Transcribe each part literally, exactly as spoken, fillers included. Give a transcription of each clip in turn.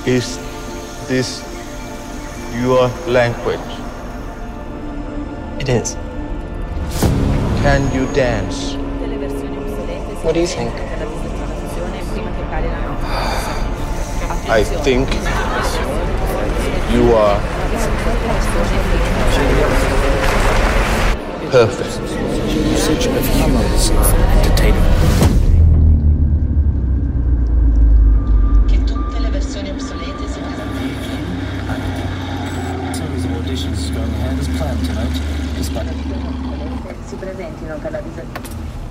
Is this your language? It is. Can you dance? What do you think? I think you are perfect. Usage of humor is entertaining. Series of auditions going ahead as planned tonight, despite si presentino per la visita.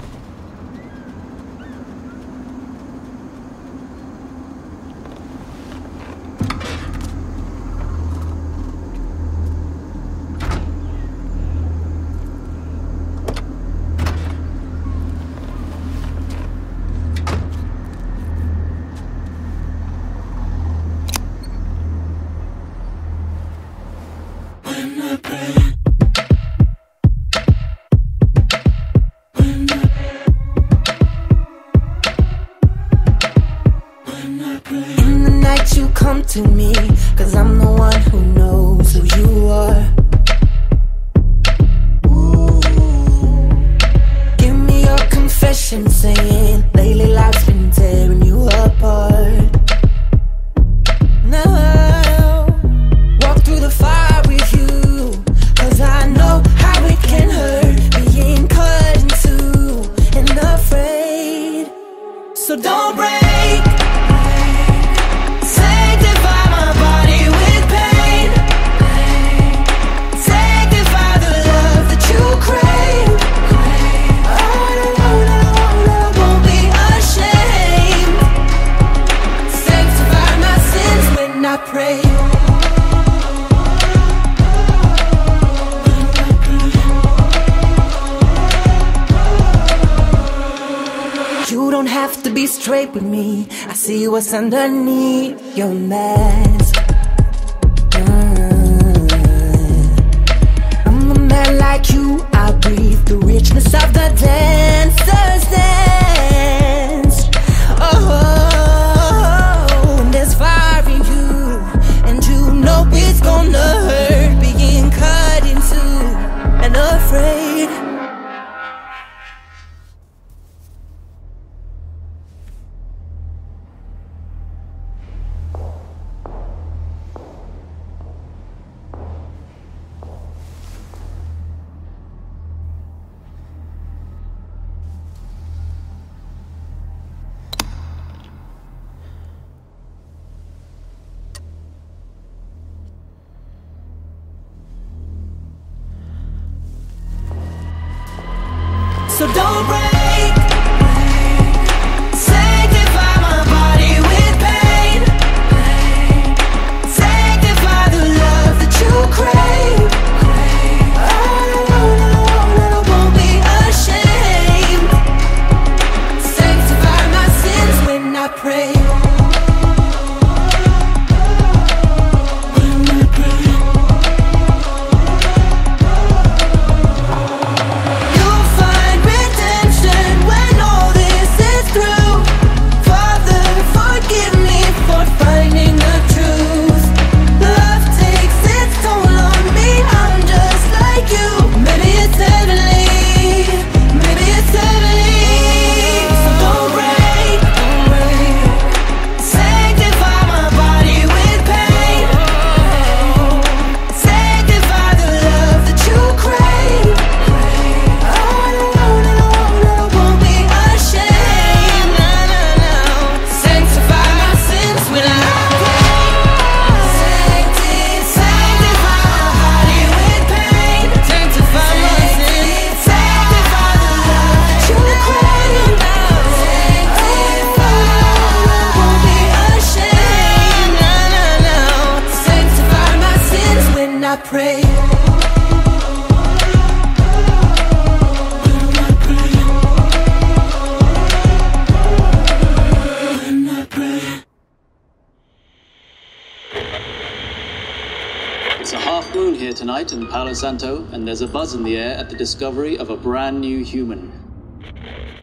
To me, cause I'm the one who knows who you are. Ooh. Give me your confession, saying lately life's been tearing you apart. Now, walk through the fire with you, cause I know how it can hurt, being cut in two and afraid. So don't break. Be straight with me. I see what's underneath your mask. uh, I'm a man like you. I breathe the richness of the dancer's dance. Oh, and there's fire in you, and you know it's gonna hurt, being cut in two and afraid. So don't break. Sanctify my body with pain. Sanctify the love that you crave. I won't be ashamed. Sanctify my sins when I pray. I pray. It's a half moon here tonight in Palo Santo, and there's a buzz in the air at the discovery of a brand new human.